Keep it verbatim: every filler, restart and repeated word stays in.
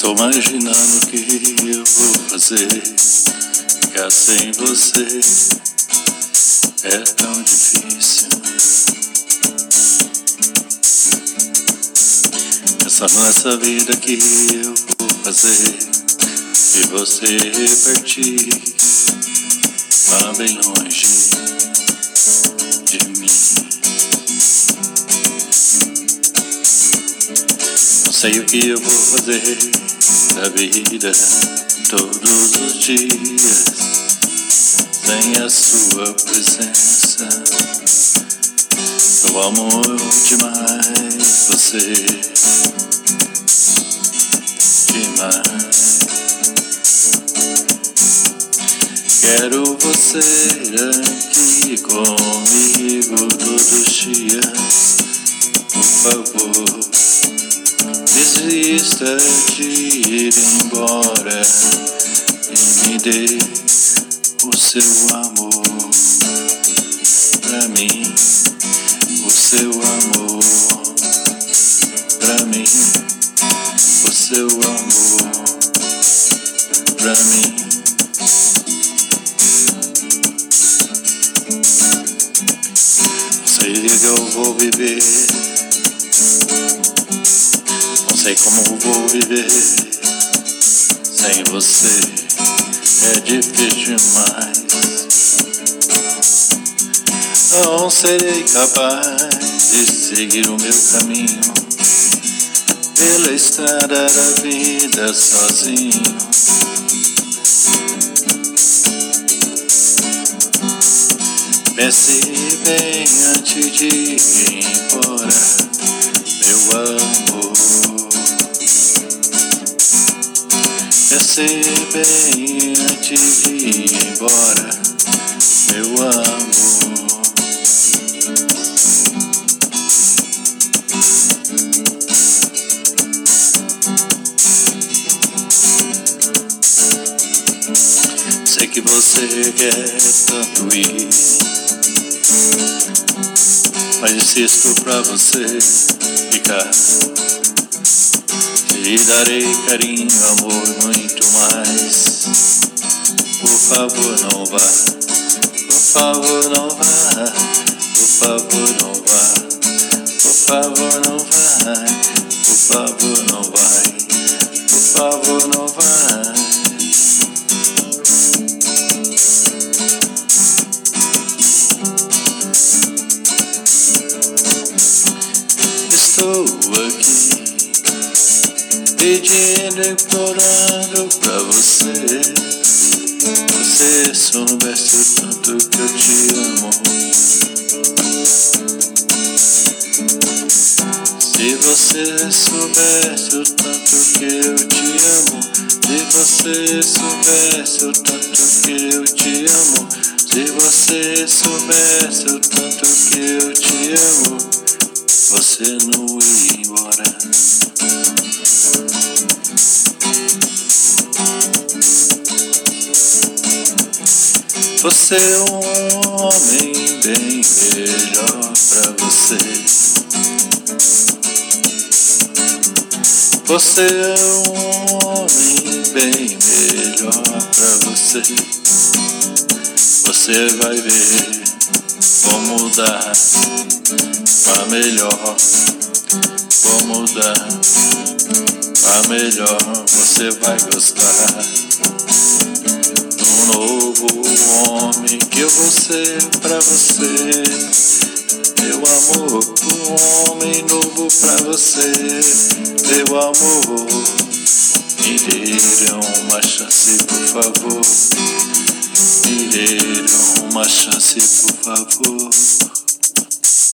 Tô imaginando o que eu vou fazer. Ficar sem você é tão difícil. Pensando nessa vida que eu vou fazer e você partir lá bem longe de mim. Não sei o que eu vou fazer da vida todos os dias sem a sua presença. Eu amo demais você, demais. Quero você aqui comigo todos os dias. Por favor, desista de ir embora e me dê o seu amor pra mim, o seu amor pra mim, o seu amor pra mim. Não sei o que eu vou viver, não sei como vou viver sem você, é difícil demais. Não serei capaz de seguir o meu caminho pela estrada da vida sozinho. Pense bem antes de ir embora, meu amor. Pense bem antes de ir embora, meu amor. Sei que você quer tanto ir, mas insisto pra você ficar. Te darei carinho, amor, muito mais. Por favor, não vá. Por favor, não vá. Por favor, não vá. Por favor, não vai. Por favor, não vai. Por favor, não vai. Estou aqui pedindo, implorando pra você. Você soubesse o tanto que eu te amo. Se você soubesse o tanto que eu te amo. Se você soubesse o tanto que eu te amo. Se você soubesse o tanto que eu te amo, você não ia embora. Você é um homem bem melhor pra você. Você é um homem bem melhor pra você. Você vai ver, vou mudar pra melhor, vou mudar pra melhor. Você vai gostar do novo homem que eu vou ser pra você. Meu amor, um homem novo pra você. Meu amor, me dê uma chance, por favor. Me dê uma chance, por favor.